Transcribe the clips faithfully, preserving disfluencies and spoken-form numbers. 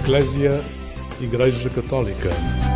Eclésia, Igreja Católica.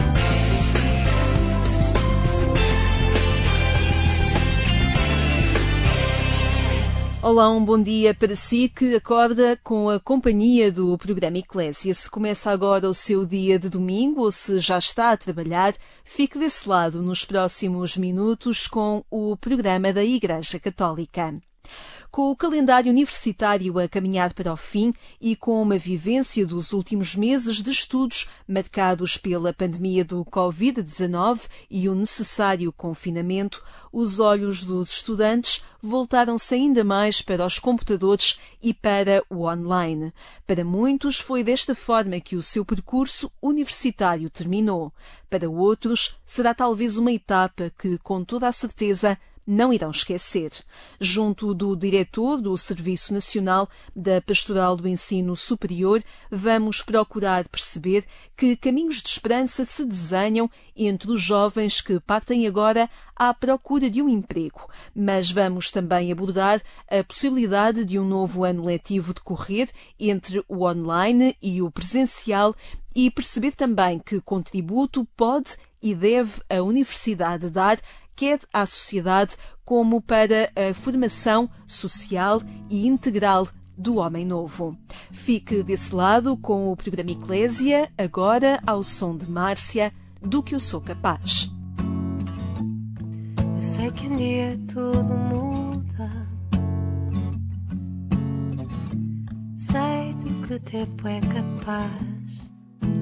Olá, um bom dia para si que acorda com a companhia do programa Eclésia. Se começa agora o seu dia de domingo ou se já está a trabalhar, fique desse lado nos próximos minutos com o programa da Igreja Católica. Com o calendário universitário a caminhar para o fim e com uma vivência dos últimos meses de estudos marcados pela pandemia do covid dezenove e o necessário confinamento, os olhos dos estudantes voltaram-se ainda mais para os computadores e para o online. Para muitos foi desta forma que o seu percurso universitário terminou. Para outros, será talvez uma etapa que, com toda a certeza, não irão esquecer. Junto do diretor do Serviço Nacional da Pastoral do Ensino Superior, vamos procurar perceber que caminhos de esperança se desenham entre os jovens que partem agora à procura de um emprego. Mas vamos também abordar a possibilidade de um novo ano letivo decorrer entre o online e o presencial e perceber também que contributo pode e deve a Universidade dar quer à sociedade como para a formação social e integral do homem novo. Fique desse lado com o programa Eclésia, agora ao som de Márcia, Do Que Eu Sou Capaz. Eu sei que um dia tudo muda, sei do que o tempo é capaz,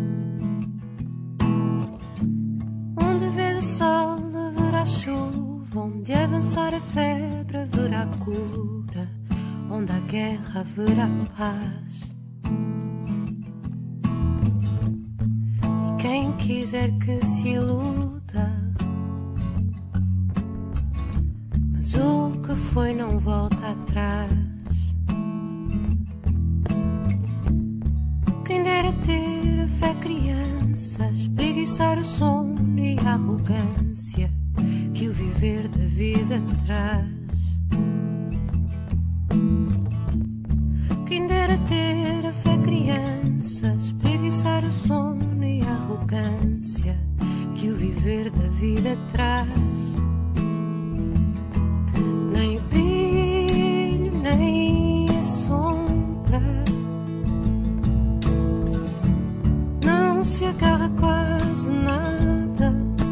onde vês o sol haverá chuva, onde avançar a febre haverá cura, onde há guerra haverá paz. E quem quiser que se iluda, mas o que foi não volta atrás. Quem dera ter a fé criança, espreguiçar o sono e a arrogância que o viver da vida traz. Quem dera ter a fé criança, espreguiçar o sono e a arrogância que o viver da vida traz. Nem o brilho, nem a sombra, não se agarra quase nada,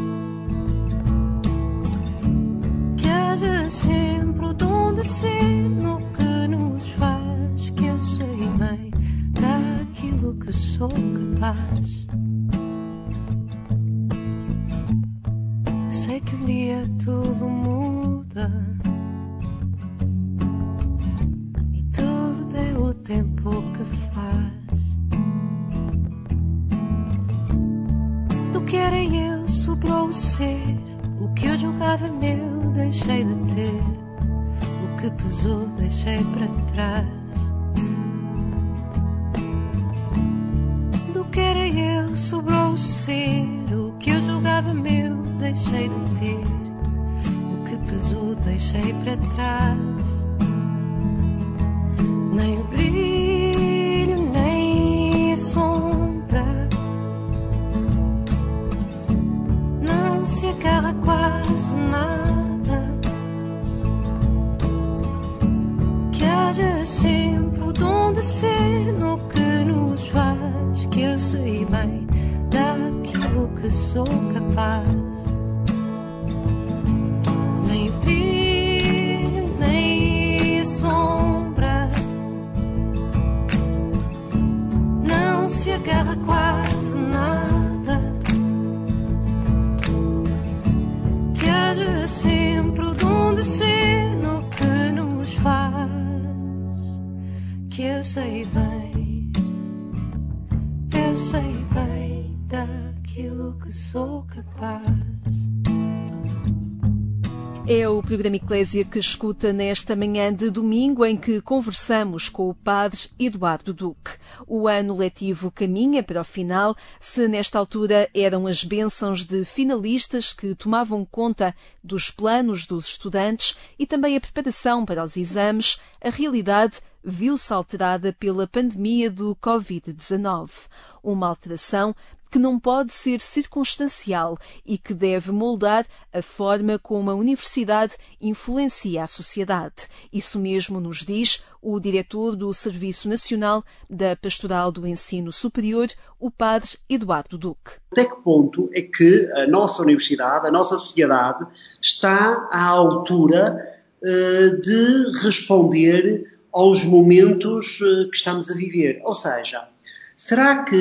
que haja sempre o dom de ser no que nos faz, que eu sei bem daquilo que sou capaz. Eu sei que um dia tudo muda e tudo é o tempo que faz. Do que era eu sobrou o ser, o que eu julgava meu deixei de ter, o que pesou deixei para trás. Do que era eu sobrou o ser, o que eu julgava meu deixei de ter, o que pesou deixei para trás. Nem o brilho, nem a sombra, não se agarra quase nada, que haja sempre o dom de ser no que nos faz, que eu sei bem daquilo que sou capaz. Nem o brilho, nem a sombra, não se agarra quase nada, que haja sempre o dom de ser no que nos faz, que eu sei bem, eu sei bem daquilo que sou capaz. É o programa Eclésia que escuta nesta manhã de domingo, em que conversamos com o padre Eduardo Duque. O ano letivo caminha para o final. Se nesta altura eram as bênçãos de finalistas que tomavam conta dos planos dos estudantes e também a preparação para os exames, a realidade viu-se alterada pela pandemia do covid dezanove. Uma alteração que não pode ser circunstancial e que deve moldar a forma como a universidade influencia a sociedade. Isso mesmo nos diz o diretor do Serviço Nacional da Pastoral do Ensino Superior, o padre Eduardo Duque. Até que ponto é que a nossa universidade, a nossa sociedade, está à altura uh, de responder aos momentos uh, que estamos a viver? Ou seja, Será que,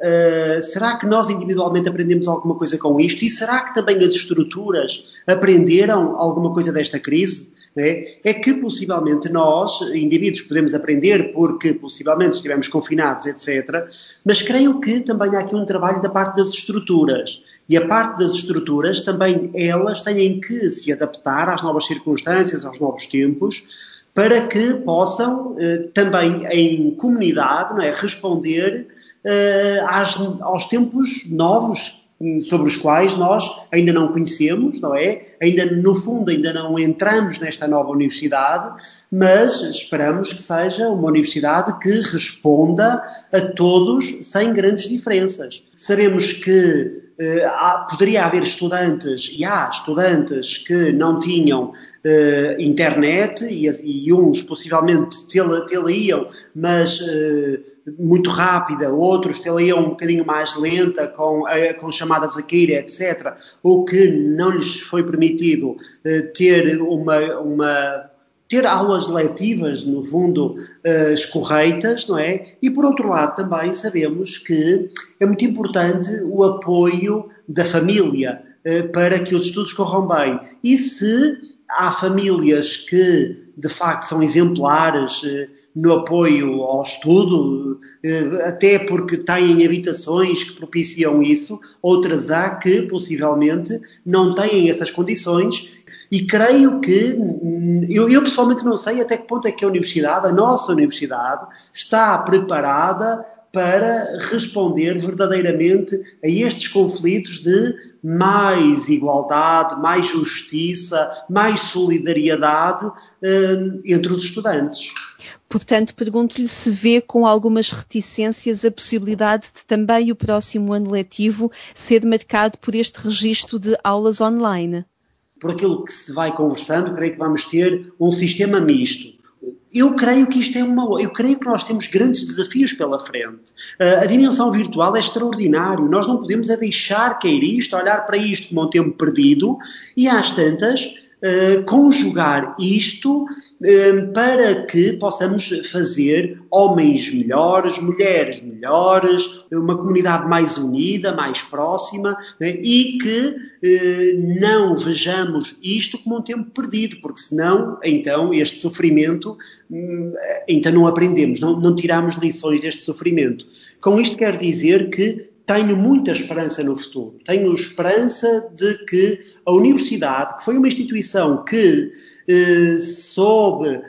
uh, será que nós individualmente aprendemos alguma coisa com isto? E será que também as estruturas aprenderam alguma coisa desta crise? É, é que possivelmente nós, indivíduos, podemos aprender porque possivelmente estivemos confinados, etcétera. Mas creio que também há aqui um trabalho da parte das estruturas. E a parte das estruturas também elas têm que se adaptar às novas circunstâncias, aos novos tempos, para que possam eh, também em comunidade, não é, responder eh, às, aos tempos novos sobre os quais nós ainda não conhecemos, não é? Ainda, no fundo, ainda não entramos nesta nova universidade, mas esperamos que seja uma universidade que responda a todos sem grandes diferenças. Sabemos que Uh, há, poderia haver estudantes, e há estudantes que não tinham uh, internet e, e uns possivelmente tê-la-iam, mas uh, muito rápida, outros tê-la-iam um bocadinho mais lenta, com, uh, com chamadas a cair, etcétera, ou que não lhes foi permitido uh, ter uma... uma ter aulas letivas, no fundo, uh, corretas, não é? E, por outro lado, também sabemos que é muito importante o apoio da família uh, para que os estudos corram bem. E se há famílias que, de facto, são exemplares uh, no apoio ao estudo, uh, até porque têm habitações que propiciam isso, outras há que, possivelmente, não têm essas condições. E creio que, eu, eu pessoalmente não sei até que ponto é que a universidade, a nossa universidade, está preparada para responder verdadeiramente a estes conflitos de mais igualdade, mais justiça, mais solidariedade um, entre os estudantes. Portanto, pergunto-lhe se vê com algumas reticências a possibilidade de também o próximo ano letivo ser marcado por este registro de aulas online. Por aquilo que se vai conversando, creio que vamos ter um sistema misto. Eu creio que isto é uma... Eu creio que nós temos grandes desafios pela frente. A dimensão virtual é extraordinário. Nós não podemos é deixar cair isto, olhar para isto como um tempo perdido e, às tantas, uh, conjugar isto uh, para que possamos fazer homens melhores, mulheres melhores, uma comunidade mais unida, mais próxima, né? E que eh, não vejamos isto como um tempo perdido, porque senão, então, este sofrimento, hum, então não aprendemos, não, não tiramos lições deste sofrimento. Com isto quero dizer que tenho muita esperança no futuro. Tenho esperança de que a universidade, que foi uma instituição que eh, soube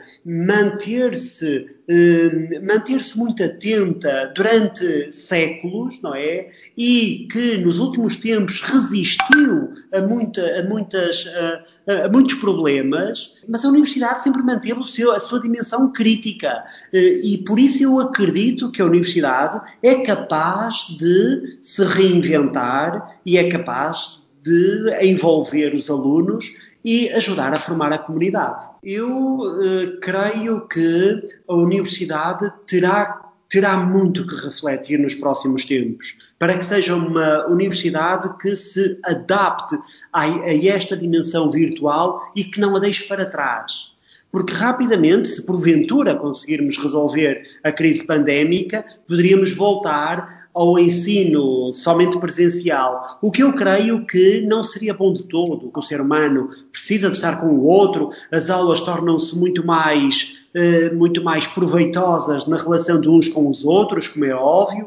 manter-se eh, manter-se muito atenta durante séculos, não é? E que nos últimos tempos resistiu a, muita, a, muitas, a, a muitos problemas, mas a universidade sempre manteve o seu, a sua dimensão crítica. Eh, e por isso eu acredito que a universidade é capaz de se reinventar e é capaz de envolver os alunos e ajudar a formar a comunidade. Eu uh, creio que a universidade terá, terá muito que refletir nos próximos tempos, para que seja uma universidade que se adapte a, a esta dimensão virtual e que não a deixe para trás. Porque rapidamente, se porventura conseguirmos resolver a crise pandémica, poderíamos voltar ao ensino somente presencial, o que eu creio que não seria bom de todo. O ser humano precisa de estar com o outro, as aulas tornam-se muito mais, eh, muito mais proveitosas na relação de uns com os outros, como é óbvio,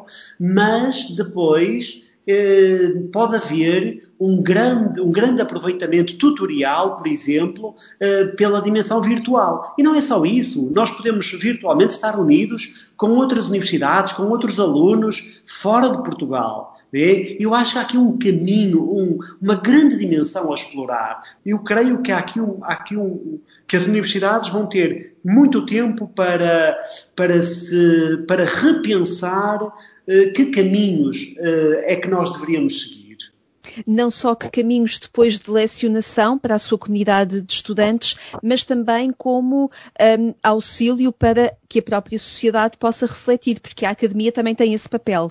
mas depois eh, pode haver um grande, um grande aproveitamento tutorial, por exemplo, eh, pela dimensão virtual. E não é só isso, nós podemos virtualmente estar unidos com outras universidades, com outros alunos fora de Portugal. É? Eu acho que há aqui um caminho, um, uma grande dimensão a explorar. Eu creio que há aqui, um, há aqui um, que as universidades vão ter muito tempo para, para, se, para repensar uh, que caminhos uh, é que nós deveríamos seguir. Não só que caminhos depois de lecionação para a sua comunidade de estudantes, mas também como um, auxílio para que a própria sociedade possa refletir, porque a academia também tem esse papel.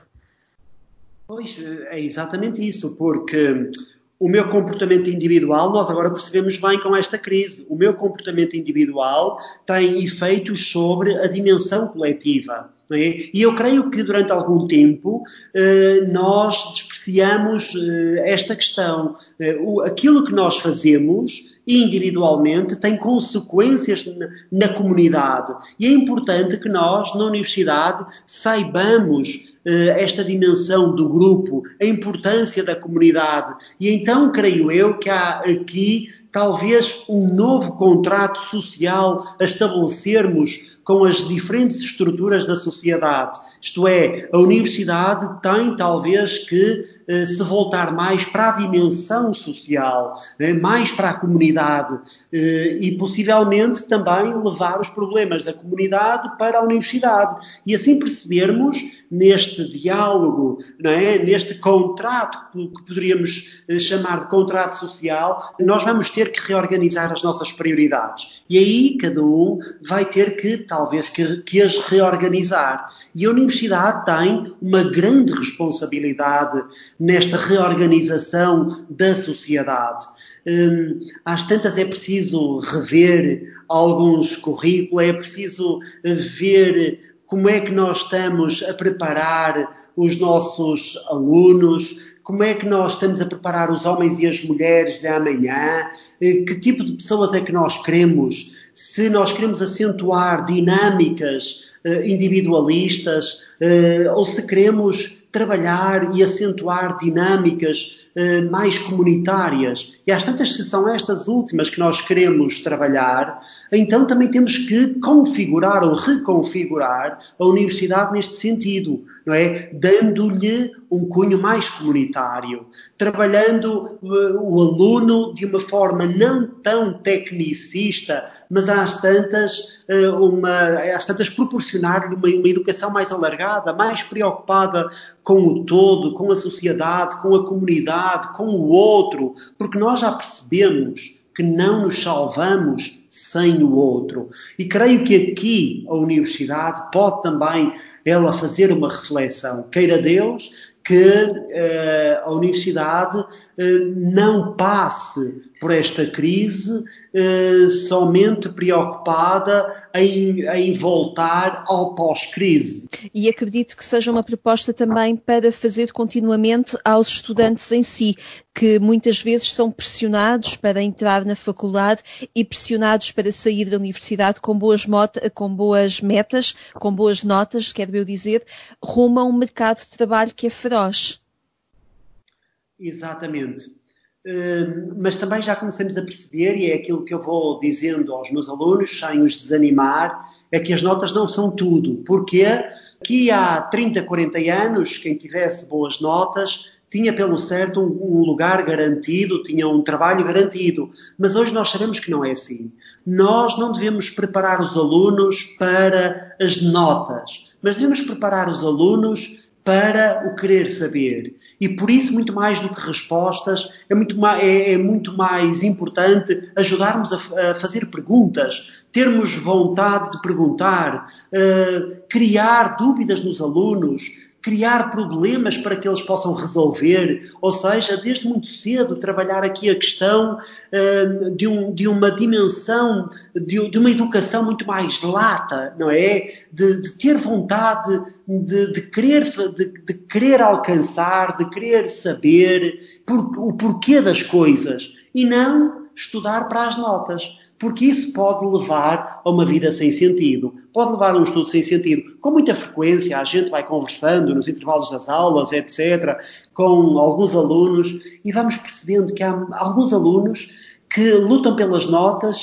Pois, é exatamente isso, porque o meu comportamento individual, nós agora percebemos bem com esta crise, o meu comportamento individual tem efeitos sobre a dimensão coletiva. Não é? E eu creio que durante algum tempo eh, nós despreciamos eh, esta questão. Eh, o, aquilo que nós fazemos individualmente tem consequências na, na comunidade. E é importante que nós, na universidade, saibamos esta dimensão do grupo, a importância da comunidade. E então creio eu que há aqui talvez um novo contrato social a estabelecermos com as diferentes estruturas da sociedade. Isto é, a universidade tem talvez que eh, se voltar mais para a dimensão social, né, mais para a comunidade eh, e possivelmente também levar os problemas da comunidade para a universidade. E assim percebermos neste diálogo, não é, neste contrato que poderíamos eh, chamar de contrato social, nós vamos ter que reorganizar as nossas prioridades. E aí cada um vai ter que, talvez, que, que as reorganizar. E a universidade tem uma grande responsabilidade nesta reorganização da sociedade. Hum, às tantas é preciso rever alguns currículos, é preciso ver como é que nós estamos a preparar os nossos alunos, como é que nós estamos a preparar os homens e as mulheres de amanhã, que tipo de pessoas é que nós queremos, se nós queremos acentuar dinâmicas individualistas ou se queremos trabalhar e acentuar dinâmicas mais comunitárias. E às tantas, se são estas últimas que nós queremos trabalhar, então também temos que configurar ou reconfigurar a universidade neste sentido, não é? Dando-lhe um cunho mais comunitário, trabalhando uh, o aluno de uma forma não tão tecnicista, mas às tantas, uh, uma, às tantas proporcionar-lhe uma, uma educação mais alargada, mais preocupada com o todo, com a sociedade, com a comunidade, com o outro, porque nós já percebemos que não nos salvamos sem o outro. E creio que aqui a universidade pode também ela fazer uma reflexão. Queira Deus que uh, a universidade uh, não passe por esta crise uh, somente preocupada em, em voltar ao pós-crise. E acredito que seja uma proposta também para fazer continuamente aos estudantes em si, que muitas vezes são pressionados para entrar na faculdade e pressionados para sair da universidade com boas, mota, com boas metas, com boas notas, quero eu dizer, rumo a um mercado de trabalho que é feroz. Exatamente. Uh, mas também já começamos a perceber, e é aquilo que eu vou dizendo aos meus alunos, sem os desanimar, é que as notas não são tudo. Porque aqui há trinta, quarenta anos, quem tivesse boas notas tinha pelo certo um, um lugar garantido, tinha um trabalho garantido. Mas hoje nós sabemos que não é assim. Nós não devemos preparar os alunos para as notas, mas devemos preparar os alunos para o querer saber. E por isso, muito mais do que respostas, é muito mais, é, é muito mais importante ajudarmos a, a fazer perguntas, termos vontade de perguntar, uh, criar dúvidas nos alunos, criar problemas para que eles possam resolver, ou seja, desde muito cedo trabalhar aqui a questão uh, de, um, de uma dimensão, de, de uma educação muito mais lata, não é? De, de ter vontade de, de, querer, de, de querer alcançar, de querer saber por, o porquê das coisas e não estudar para as notas. Porque isso pode levar a uma vida sem sentido. Pode levar a um estudo sem sentido. Com muita frequência, a gente vai conversando nos intervalos das aulas, etcétera, com alguns alunos, e vamos percebendo que há alguns alunos que lutam pelas notas,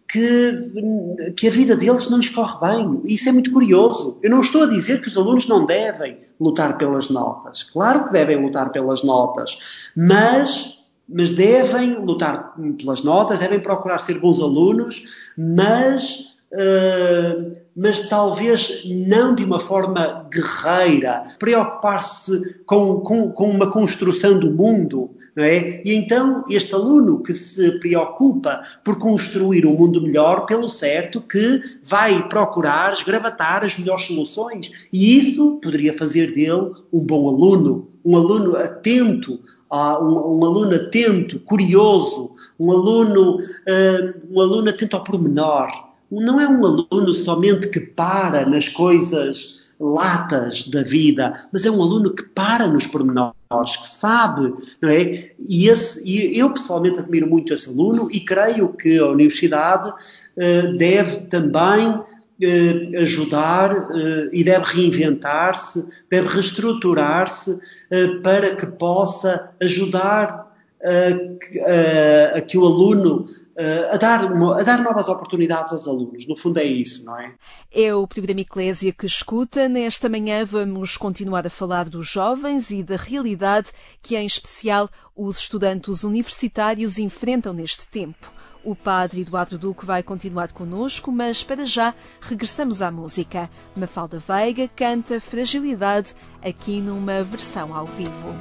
que, que a vida deles não lhes corre bem. Isso é muito curioso. Eu não estou a dizer que os alunos não devem lutar pelas notas. Claro que devem lutar pelas notas, mas, mas devem lutar pelas notas, devem procurar ser bons alunos, mas... Uh, mas talvez não de uma forma guerreira, preocupar-se com, com, com uma construção do mundo, não é? E então este aluno que se preocupa por construir um mundo melhor, pelo certo que vai procurar esgravatar as melhores soluções, e isso poderia fazer dele um bom aluno, um aluno atento, uh, um, um aluno atento, curioso, um aluno, uh, um aluno atento ao pormenor. Não é um aluno somente que para nas coisas latas da vida, mas é um aluno que para nos pormenores, que sabe, não é? E, esse, e eu pessoalmente admiro muito esse aluno e creio que a universidade uh, deve também uh, ajudar uh, e deve reinventar-se, deve reestruturar-se uh, para que possa ajudar uh, uh, a que o aluno a dar, a dar novas oportunidades aos alunos. No fundo é isso, não é? É o programa Eclésia que escuta. Nesta manhã vamos continuar a falar dos jovens e da realidade que, em especial, os estudantes universitários enfrentam neste tempo. O padre Eduardo Duque vai continuar connosco, mas para já regressamos à música. Mafalda Veiga canta Fragilidade aqui numa versão ao vivo.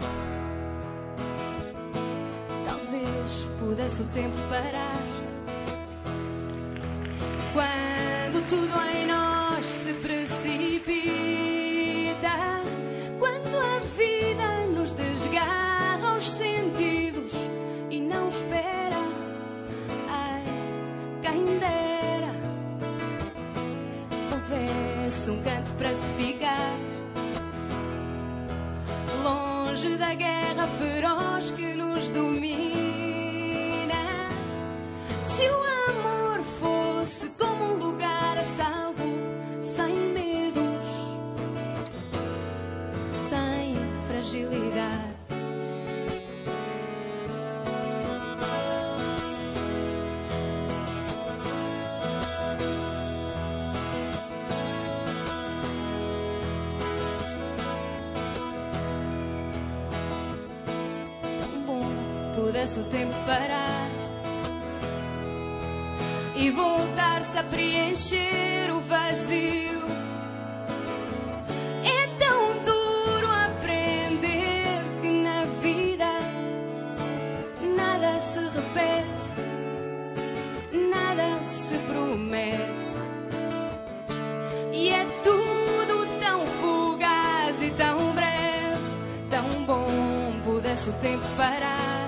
Talvez pudesse o tempo parar quando tudo em nós se precipita, quando a vida nos desgarra os sentidos e não espera. Ai, quem dera houvesse um canto para se ficar longe da guerra feroz que nos domina. Se o amor fosse como um lugar a salvo, sem medos, sem fragilidade. Tão bom pudesse o tempo parar e voltar-se a preencher o vazio. É tão duro aprender que na vida nada se repete, nada se promete, e é tudo tão fugaz e tão breve. Tão bom pudesse o tempo parar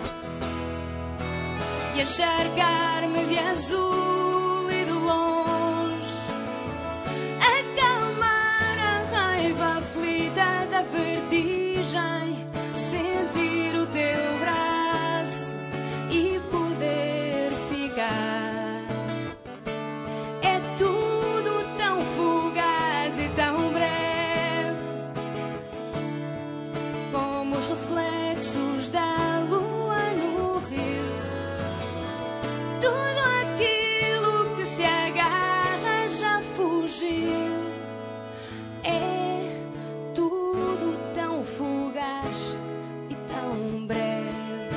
e encharcar-me de azul e de longe, acalmar a raiva aflita da vertigem, sentir o teu braço e poder ficar. É tudo tão fugaz e tão breve como os reflexos da lua no rio. Tudo aquilo que se agarra já fugiu. É tudo tão fugaz e tão breve.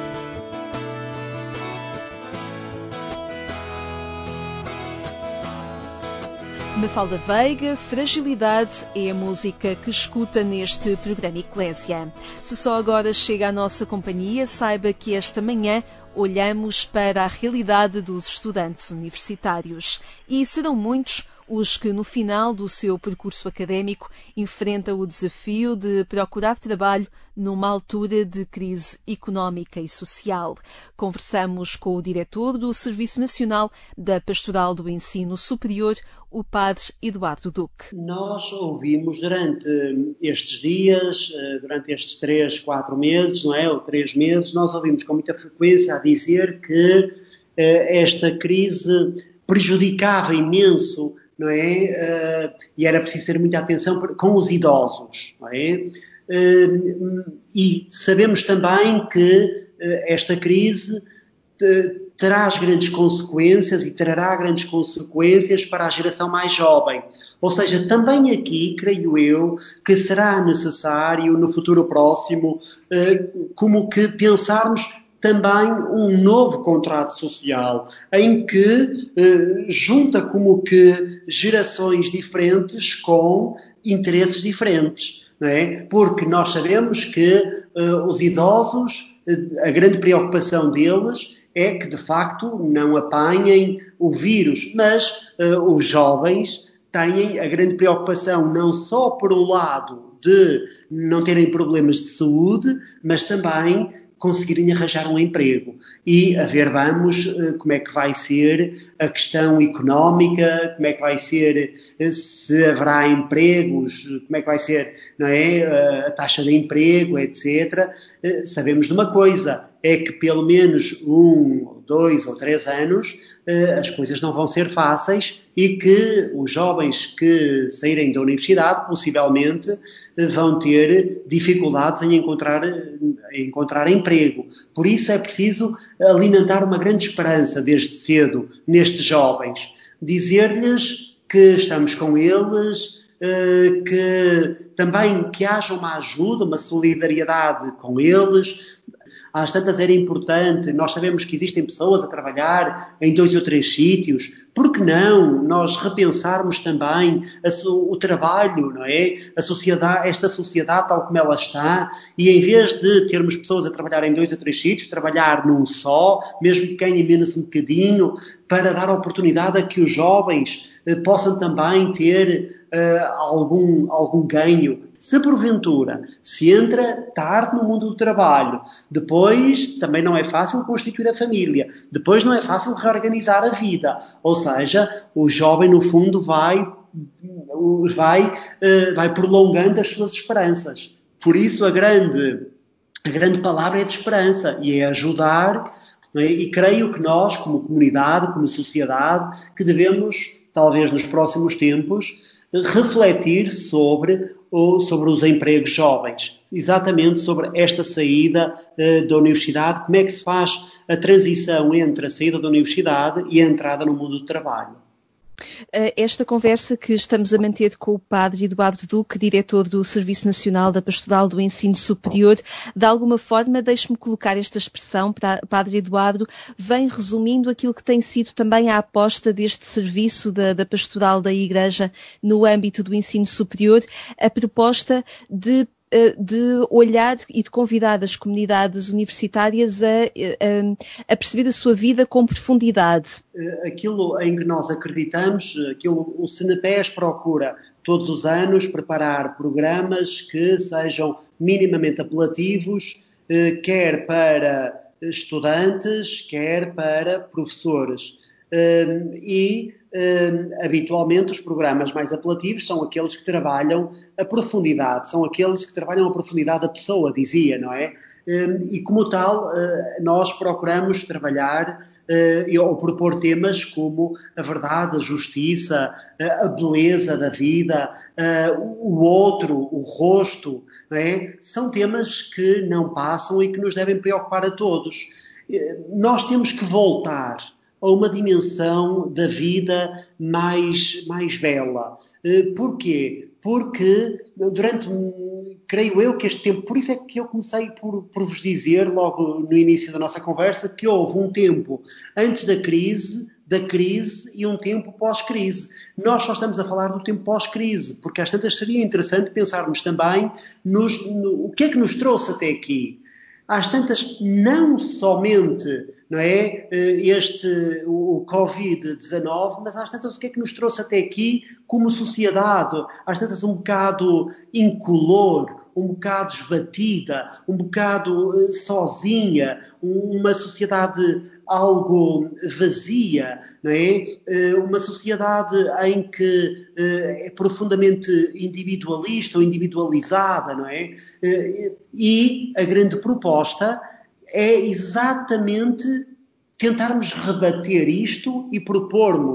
Mafalda Veiga, Fragilidade é a música que escuta neste programa Eclésia. Se só agora chega à nossa companhia, saiba que esta manhã olhamos para a realidade dos estudantes universitários. E serão muitos os que, no final do seu percurso académico, enfrentam o desafio de procurar trabalho numa altura de crise económica e social. Conversamos com o diretor do Serviço Nacional da Pastoral do Ensino Superior, o padre Eduardo Duque. Nós ouvimos durante estes dias, durante estes três, quatro meses, não é? Ou três meses, nós ouvimos com muita frequência a dizer que esta crise prejudicava imenso, não é? Uh, e era preciso ter muita atenção com os idosos, não é? Uh, e sabemos também que uh, esta crise traz grandes consequências e trará grandes consequências para a geração mais jovem. Ou seja, também aqui, creio eu, que será necessário, no futuro próximo, como que pensarmos também um novo contrato social, em que junta como que gerações diferentes com interesses diferentes, não é? Porque nós sabemos que os idosos, a grande preocupação deles é que, de facto, não apanhem o vírus, mas uh, os jovens têm a grande preocupação não só, por um lado, de não terem problemas de saúde, mas também conseguirem arranjar um emprego. E a ver, vamos, uh, como é que vai ser a questão económica, como é que vai ser, uh, se haverá empregos, como é que vai ser, não é, uh, a taxa de emprego, etcétera. Uh, sabemos de uma coisa, é que pelo menos um, dois ou três anos as coisas não vão ser fáceis e que os jovens que saírem da universidade possivelmente vão ter dificuldades em encontrar, em encontrar emprego. Por isso é preciso alimentar uma grande esperança desde cedo nestes jovens. Dizer-lhes que estamos com eles, que também que haja uma ajuda, uma solidariedade com eles. Às tantas era importante, nós sabemos que existem pessoas a trabalhar em dois ou três sítios, por que não nós repensarmos também a, o trabalho, não é? A sociedade, esta sociedade tal como ela está, e em vez de termos pessoas a trabalhar em dois ou três sítios, trabalhar num só, mesmo que ganhem menos um bocadinho, para dar oportunidade a que os jovens eh, possam também ter eh, algum, algum ganho. Se porventura se entra tarde no mundo do trabalho, depois também não é fácil constituir a família, depois não é fácil reorganizar a vida, ou seja, o jovem no fundo vai, vai, vai prolongando as suas esperanças. Por isso a grande, a grande palavra é de esperança e é ajudar, não é? E creio que nós, como comunidade, como sociedade, que devemos, talvez nos próximos tempos, refletir sobre, sobre os empregos jovens, exatamente sobre esta saída uh, da universidade, como é que se faz a transição entre a saída da universidade e a entrada no mundo do trabalho. Esta conversa que estamos a manter com o Padre Eduardo Duque, diretor do Serviço Nacional da Pastoral do Ensino Superior, de alguma forma, deixe-me colocar esta expressão, Padre Eduardo, vem resumindo aquilo que tem sido também a aposta deste serviço da, da Pastoral da Igreja no âmbito do ensino superior, a proposta de de olhar e de convidar as comunidades universitárias a, a, a perceber a sua vida com profundidade. Aquilo em que nós acreditamos, aquilo, o SENAPES procura todos os anos preparar programas que sejam minimamente apelativos, quer para estudantes, quer para professores. E Uh, habitualmente os programas mais apelativos são aqueles que trabalham a profundidade, são aqueles que trabalham a profundidade da pessoa, dizia, não é? Uh, e como tal, uh, nós procuramos trabalhar uh, ou propor temas como a verdade, a justiça, uh, a beleza da vida, uh, o outro, o rosto, não é? São temas que não passam e que nos devem preocupar a todos. Uh, nós temos que voltar a uma dimensão da vida mais, mais bela. Porquê? Porque durante, creio eu que este tempo, por isso é que eu comecei por, por vos dizer logo no início da nossa conversa que houve um tempo antes da crise, da crise e um tempo pós-crise. Nós só estamos a falar do tempo pós-crise, porque às tantas seria interessante pensarmos também nos, no, o que é que nos trouxe até aqui. Às tantas, não somente, não é, este, o covid dezanove, mas às tantas o que é que nos trouxe até aqui como sociedade, às tantas um bocado incolor, um bocado esbatida, um bocado uh, sozinha, uma sociedade algo vazia, não é? Uh, uma sociedade em que uh, é profundamente individualista ou individualizada, não é? Uh, e a grande proposta é exatamente tentarmos rebater isto e propormos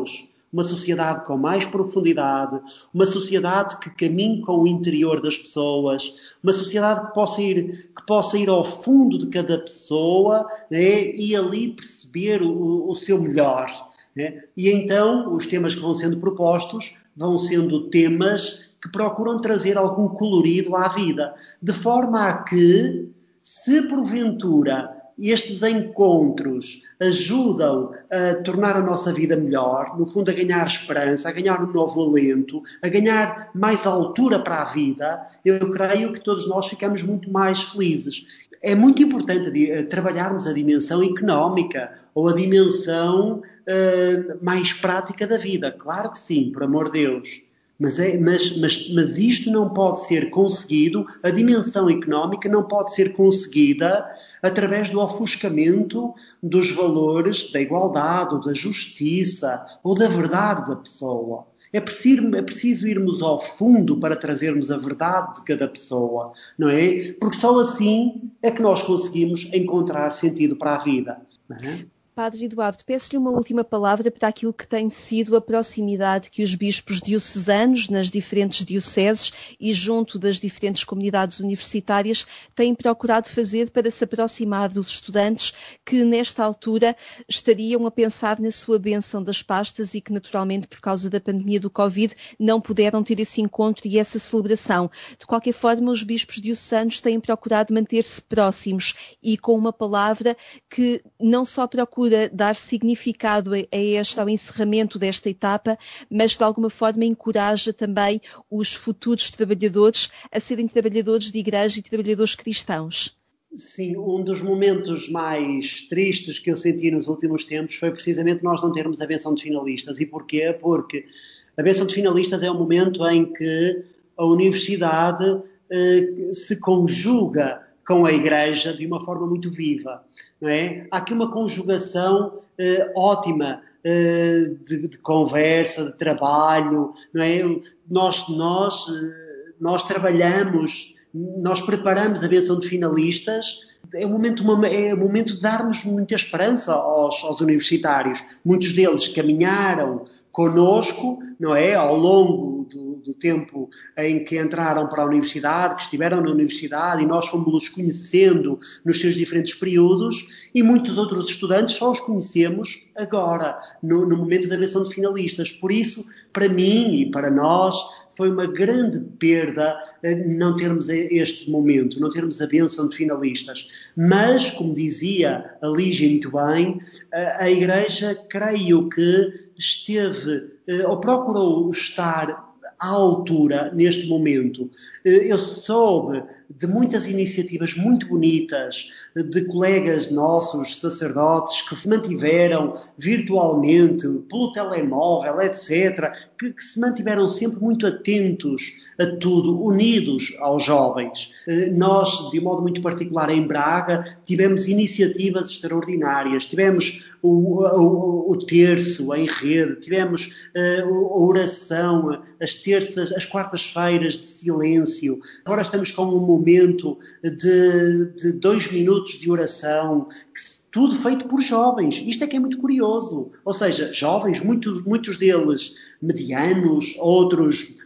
uma sociedade com mais profundidade, uma sociedade que caminhe com o interior das pessoas, uma sociedade que possa ir, que possa ir ao fundo de cada pessoa, né, e ali perceber o, o seu melhor. Né? E então os temas que vão sendo propostos vão sendo temas que procuram trazer algum colorido à vida, de forma a que, se porventura estes encontros ajudam a tornar a nossa vida melhor, no fundo a ganhar esperança, a ganhar um novo alento, a ganhar mais altura para a vida, eu creio que todos nós ficamos muito mais felizes. É muito importante trabalharmos a dimensão económica ou a dimensão uh, mais prática da vida. Claro que sim, por amor de Deus. Mas, é, mas, mas, mas isto não pode ser conseguido, a dimensão económica não pode ser conseguida através do ofuscamento dos valores da igualdade, ou da justiça, ou da verdade da pessoa. É preciso, é preciso irmos ao fundo para trazermos a verdade de cada pessoa, não é? Porque só assim é que nós conseguimos encontrar sentido para a vida, não é? Padre Eduardo, peço-lhe uma última palavra para aquilo que tem sido a proximidade que os bispos diocesanos nas diferentes dioceses e junto das diferentes comunidades universitárias têm procurado fazer para se aproximar dos estudantes que nesta altura estariam a pensar na sua bênção das pastas e que naturalmente por causa da pandemia do Covid não puderam ter esse encontro e essa celebração. De qualquer forma, os bispos diocesanos têm procurado manter-se próximos e com uma palavra que não só procura dar significado a este, ao encerramento desta etapa, mas de alguma forma encoraja também os futuros trabalhadores a serem trabalhadores de igreja e trabalhadores cristãos. Sim, um dos momentos mais tristes que eu senti nos últimos tempos foi precisamente nós não termos a benção de finalistas. E porquê? Porque a benção de finalistas é o momento em que a universidade eh, se conjuga com a Igreja de uma forma muito viva, não é? Há aqui uma conjugação eh, ótima eh, de, de conversa, de trabalho, não é? Nós, nós, nós trabalhamos, nós preparamos a benção de finalistas. É o momento, é o momento de darmos muita esperança aos, aos universitários. Muitos deles caminharam conosco, não é? Ao longo do, do tempo em que entraram para a universidade, que estiveram na universidade, e nós fomos-los conhecendo nos seus diferentes períodos, e muitos outros estudantes só os conhecemos agora, no, no momento da benção de finalistas. Por isso, para mim e para nós, foi uma grande perda não termos este momento, não termos a bênção de finalistas. Mas, como dizia a Lígia muito bem, a Igreja, creio que esteve, ou procurou estar à altura neste momento. Eu soube de muitas iniciativas muito bonitas de colegas nossos, sacerdotes, que se mantiveram virtualmente, pelo telemóvel, etcétera, que, que se mantiveram sempre muito atentos a tudo, unidos aos jovens. Nós, de um modo muito particular em Braga, tivemos iniciativas extraordinárias, tivemos o, o, o terço em rede, tivemos a oração, as terças, as quartas-feiras de silêncio. Agora estamos com um momento de, de dois minutos de oração, que, tudo feito por jovens. Isto é que é muito curioso. Ou seja, jovens, muitos, muitos deles medianos, outros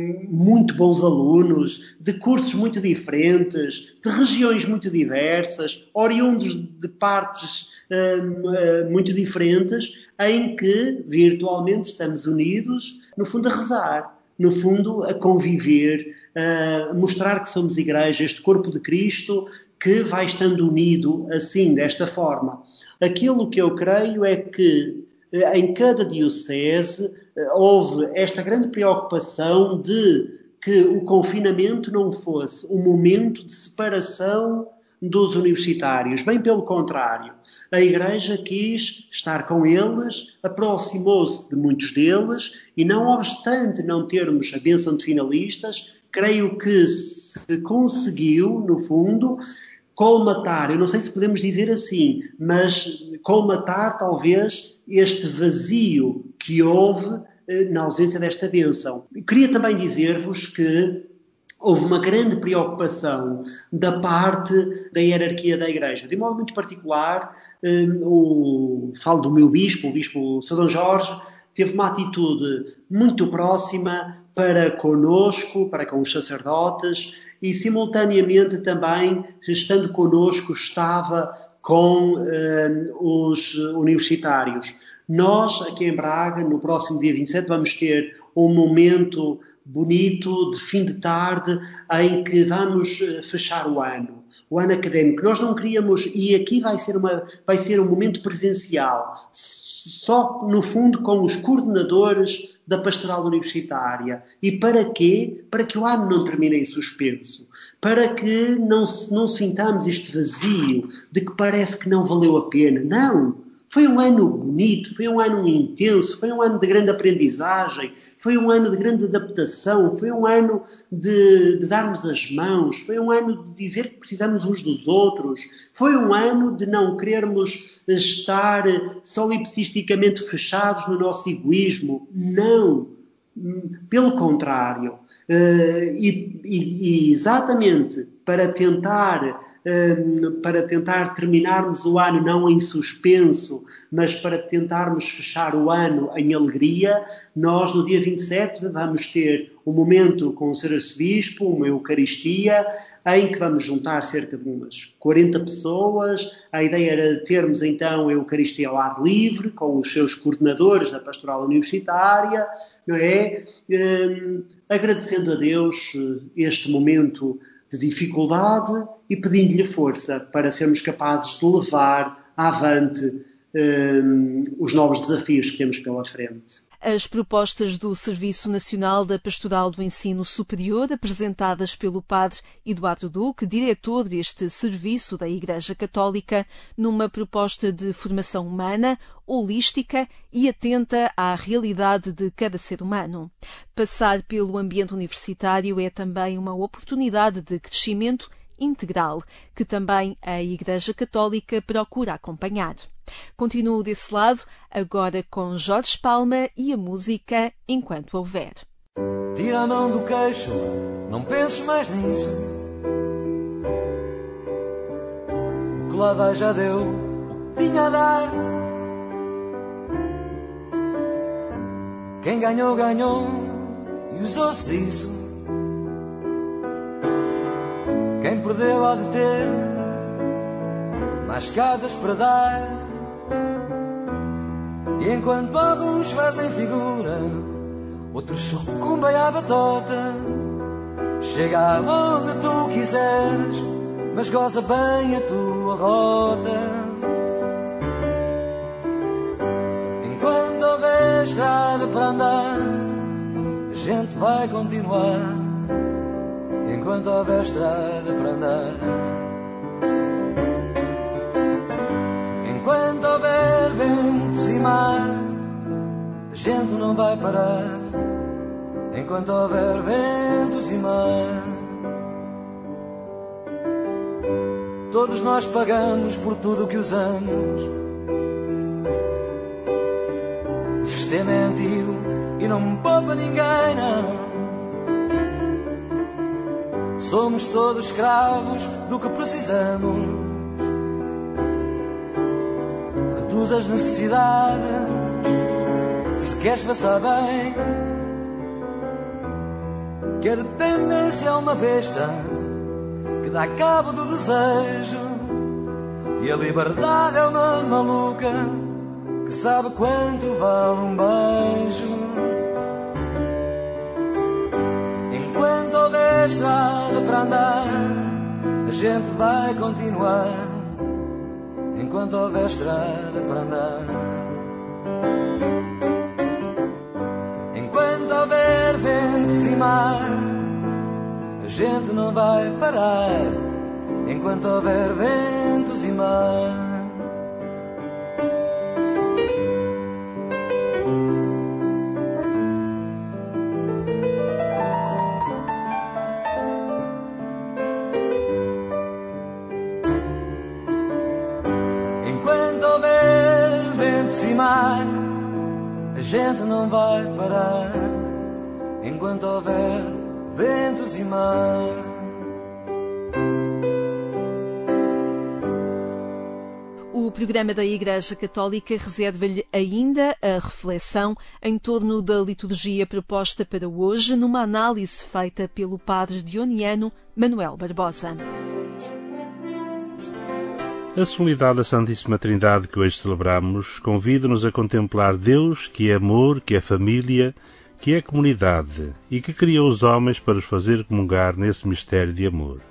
muito bons alunos, de cursos muito diferentes, de regiões muito diversas, oriundos de partes uh, uh, muito diferentes, em que virtualmente estamos unidos, no fundo a rezar, no fundo a conviver, a mostrar que somos igreja, este corpo de Cristo que vai estando unido assim, desta forma. Aquilo que eu creio é que em cada diocese houve esta grande preocupação de que o confinamento não fosse um momento de separação dos universitários, bem pelo contrário. A Igreja quis estar com eles, aproximou-se de muitos deles e, não obstante não termos a bênção de finalistas, creio que se conseguiu, no fundo, colmatar, eu não sei se podemos dizer assim, mas colmatar talvez este vazio que houve eh, na ausência desta bênção. Queria também dizer-vos que houve uma grande preocupação da parte da hierarquia da Igreja. De modo muito particular, eh, o, falo do meu bispo, o bispo São Dom Jorge, teve uma atitude muito próxima para conosco, para com os sacerdotes e, simultaneamente, também, estando conosco, estava com uh, os universitários. Nós, aqui em Braga, no próximo dia vinte e sete, vamos ter um momento bonito de fim de tarde em que vamos fechar o ano, o ano académico. Nós não queríamos, e aqui vai ser, uma, vai ser um momento presencial, só no fundo com os coordenadores da pastoral universitária. E para quê? Para que o ano não termine em suspenso. Para que não, não sintamos este vazio de que parece que não valeu a pena. Não! Foi um ano bonito, foi um ano intenso, foi um ano de grande aprendizagem, foi um ano de grande adaptação, foi um ano de, de darmos as mãos, foi um ano de dizer que precisamos uns dos outros, foi um ano de não querermos estar solipsisticamente fechados no nosso egoísmo. Não, pelo contrário. E, e, e exatamente para tentar... para tentar terminarmos o ano não em suspenso, mas para tentarmos fechar o ano em alegria, nós no dia vinte e sete vamos ter um momento com o senhor Arcebispo, uma Eucaristia, em que vamos juntar cerca de umas quarenta pessoas. A ideia era termos então a Eucaristia ao ar livre, com os seus coordenadores da pastoral universitária, não é? Um, agradecendo a Deus este momento de dificuldade e pedindo-lhe força para sermos capazes de levar avante um, os novos desafios que temos pela frente. As propostas do Serviço Nacional da Pastoral do Ensino Superior, apresentadas pelo padre Eduardo Duque, diretor deste serviço da Igreja Católica, numa proposta de formação humana, holística e atenta à realidade de cada ser humano. Passar pelo ambiente universitário é também uma oportunidade de crescimento integral, que também a Igreja Católica procura acompanhar. Continuo desse lado, agora com Jorge Palma e a música Enquanto Houver. Tira a mão do queixo, não penses mais nisso. O que lá vai já deu o que tinha a dar. Quem ganhou, ganhou e usou-se disso. Quem perdeu há de ter mais escadas para dar. E enquanto alguns fazem figura, outros sucumbem à batota. Chega aonde tu quiseres, mas goza bem a tua rota. Enquanto houver estrada para andar, a gente vai continuar. Enquanto houver estrada para andar. Enquanto houver ventos e mar, a gente não vai parar. Enquanto houver ventos e mar. Todos nós pagamos por tudo o que usamos. O sistema é antigo e não poupa ninguém, não. Somos todos escravos do que precisamos. Reduz as necessidades se queres passar bem. Que a dependência é uma besta que dá cabo do desejo. E a liberdade é uma maluca que sabe quanto vale um beijo. Enquanto houver estrada para andar, a gente vai continuar. Enquanto houver estrada para andar. Enquanto houver ventos e mar, a gente não vai parar. Enquanto houver ventos e mar. A gente não vai parar enquanto houver ventos e mar. O O programa da Igreja Católica reserva-lhe ainda a reflexão em torno da liturgia proposta para hoje, numa análise feita pelo padre dioniano Manuel Barbosa. A solenidade da Santíssima Trindade que hoje celebramos convida-nos a contemplar Deus, que é amor, que é família, que é comunidade e que criou os homens para os fazer comungar nesse mistério de amor.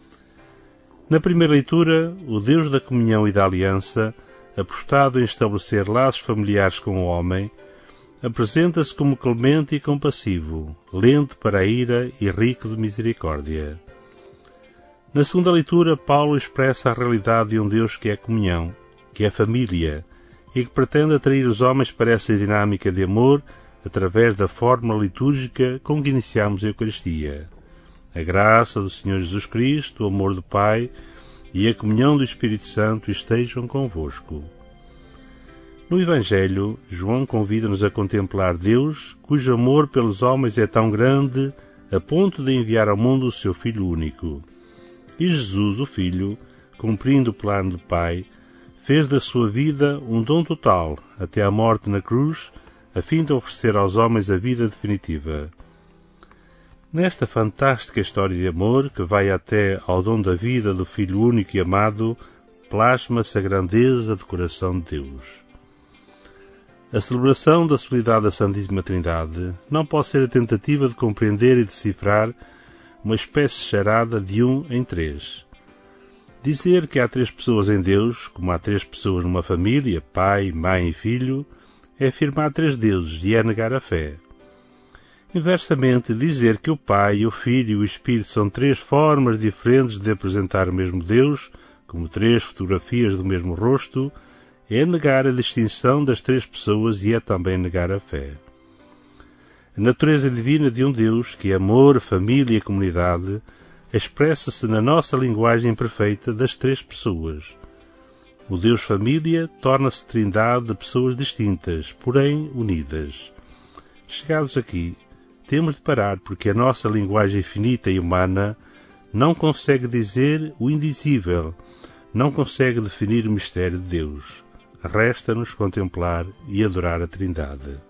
Na primeira leitura, o Deus da comunhão e da aliança, apostado em estabelecer laços familiares com o homem, apresenta-se como clemente e compassivo, lento para a ira e rico de misericórdia. Na segunda leitura, Paulo expressa a realidade de um Deus que é comunhão, que é família, e que pretende atrair os homens para essa dinâmica de amor através da forma litúrgica com que iniciamos a Eucaristia. A graça do Senhor Jesus Cristo, o amor do Pai e a comunhão do Espírito Santo estejam convosco. No Evangelho, João convida-nos a contemplar Deus, cujo amor pelos homens é tão grande a ponto de enviar ao mundo o seu Filho único. E Jesus, o Filho, cumprindo o plano do Pai, fez da sua vida um dom total, até à morte na cruz, a fim de oferecer aos homens a vida definitiva. Nesta fantástica história de amor, que vai até ao dom da vida do Filho único e amado, plasma-se a grandeza do coração de Deus. A celebração da solenidade da Santíssima Trindade não pode ser a tentativa de compreender e decifrar uma espécie de charada de um em três. Dizer que há três pessoas em Deus, como há três pessoas numa família, pai, mãe e filho, é afirmar três deuses e é negar a fé. Inversamente, dizer que o Pai, o Filho e o Espírito são três formas diferentes de apresentar o mesmo Deus, como três fotografias do mesmo rosto, é negar a distinção das três pessoas e é também negar a fé. A natureza divina de um Deus, que é amor, família e comunidade, expressa-se na nossa linguagem perfeita das três pessoas. O Deus família torna-se trindade de pessoas distintas, porém unidas. Chegados aqui, temos de parar porque a nossa linguagem finita e humana não consegue dizer o indizível, não consegue definir o mistério de Deus. Resta-nos contemplar e adorar a Trindade.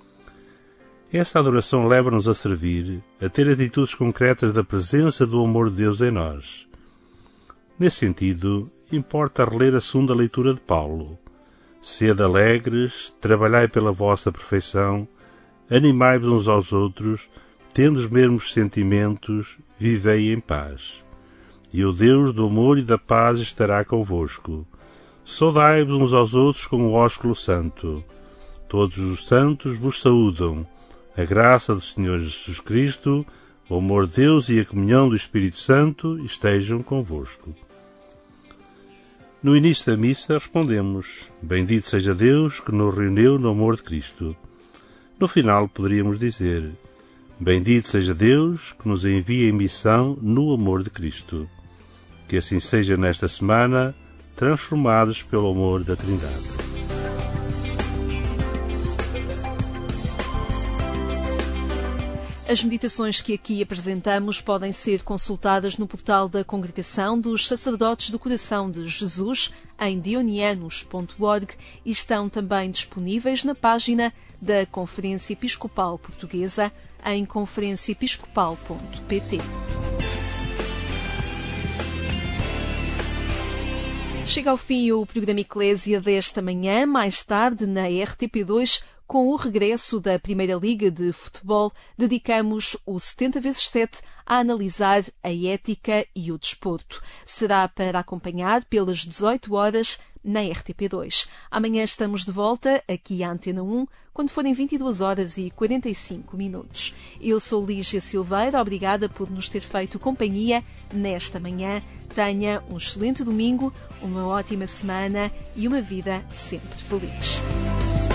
Essa adoração leva-nos a servir, a ter atitudes concretas da presença do amor de Deus em nós. Nesse sentido, importa reler a segunda leitura de Paulo. Sede alegres, trabalhai pela vossa perfeição, animai-vos uns aos outros, tendo os mesmos sentimentos, vivei em paz. E o Deus do amor e da paz estará convosco. Saudai-vos uns aos outros com o ósculo santo. Todos os santos vos saúdam. A graça do Senhor Jesus Cristo, o amor de Deus e a comunhão do Espírito Santo estejam convosco. No início da missa respondemos: Bendito seja Deus que nos reuniu no amor de Cristo. No final poderíamos dizer: Bendito seja Deus que nos envia em missão no amor de Cristo. Que assim seja nesta semana, transformados pelo amor da Trindade. As meditações que aqui apresentamos podem ser consultadas no portal da Congregação dos Sacerdotes do Coração de Jesus, em dionianos ponto org, e estão também disponíveis na página da Conferência Episcopal Portuguesa, em conferência episcopal ponto pt. Chega ao fim o programa Eclésia desta manhã. Mais tarde, na R T P dois, com o regresso da Primeira Liga de Futebol, dedicamos o setenta vezes sete a analisar a ética e o desporto. Será para acompanhar pelas dezoito horas na R T P dois. Amanhã estamos de volta aqui à Antena um, quando forem vinte e duas horas e quarenta e cinco minutos. Eu sou Lígia Silveira, obrigada por nos ter feito companhia nesta manhã. Tenha um excelente domingo, uma ótima semana e uma vida sempre feliz.